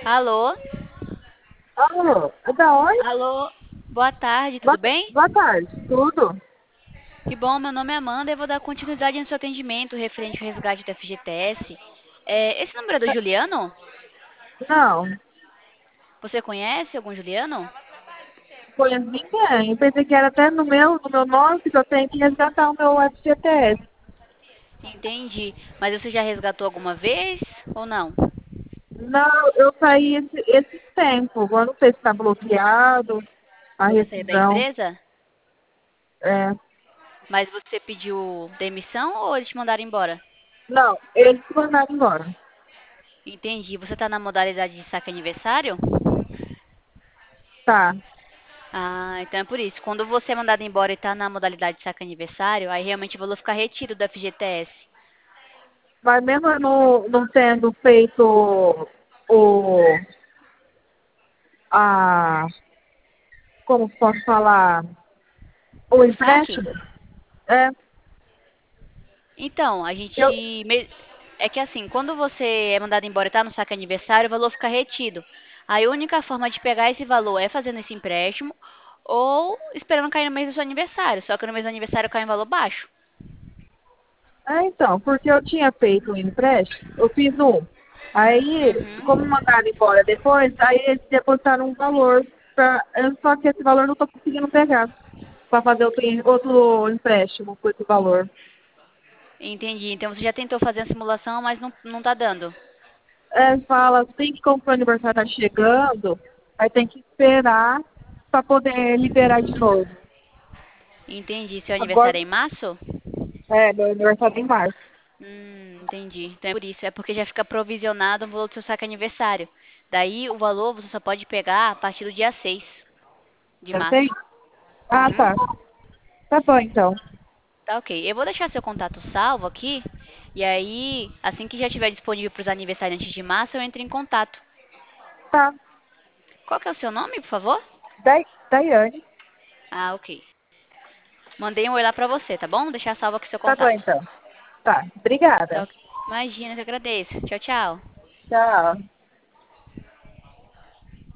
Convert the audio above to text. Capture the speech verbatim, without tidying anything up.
Alô? Alô, é da onde? Alô? Boa tarde, tudo Boa, bem? boa tarde, tudo? Que bom, meu nome é Amanda e eu vou dar continuidade no seu atendimento referente ao resgate do F G T S. É, esse número é do Juliano? Não, Você conhece algum Juliano? conheço ninguém. Eu pensei que era até no meu, no meu nome, que eu tenho que resgatar o meu F G T S. Entendi. Mas você já resgatou alguma vez ou não? Não, eu saí esse, esse tempo. Agora não sei se está bloqueado, a Você saiu da rescisão. empresa? É. Mas você pediu demissão ou eles te mandaram embora? Não, eles se mandaram embora. Entendi. Você está na modalidade de saque aniversário? Tá. Ah, então é por isso. Quando você é mandado embora e está na modalidade de saque aniversário, aí realmente o valor fica retido do F G T S. Mas mesmo eu não, não tendo feito o, a, como posso falar, o O saque? empréstimo, é, Então, a eu, gente. me- É que assim, quando você é mandado embora e está no saque aniversário, o valor fica retido. Aí a única forma de pegar esse valor é fazendo esse empréstimo ou esperando cair no mês do seu aniversário. Só que no mês do aniversário cai em valor baixo. É, então, porque eu tinha feito um empréstimo, eu fiz um. Aí, como me Uhum. mandaram embora depois, aí eles depositaram um valor, pra, eu- só que esse valor eu não estou conseguindo pegar para fazer outro, em- outro empréstimo com esse valor. Entendi. Então você já tentou fazer a simulação, mas não, não tá dando. É, fala assim que como o aniversário está chegando, aí tem que esperar para poder liberar de novo. Entendi. Seu Agora, aniversário é em março? é, meu aniversário é em março. Hum, entendi. Então é por isso. É porque já fica provisionado o valor do seu saque aniversário. Daí o valor você só pode pegar a partir do dia seis de Já sei? março. Ah, Uhum. tá. Tá bom, então. Tá ok. Eu vou deixar seu contato salvo aqui. E aí, assim que já estiver disponível para os aniversariantes de março, eu entro em contato. Tá. Qual que é o seu nome, por favor? Dai, Daiane. Ah, ok. Mandei um oi lá pra você, tá bom? Vou deixar salvo aqui seu Tá bom, contato. então. Tá. Tá Obrigada. ok. Imagina, eu que agradeço. Tchau, tchau. Tchau.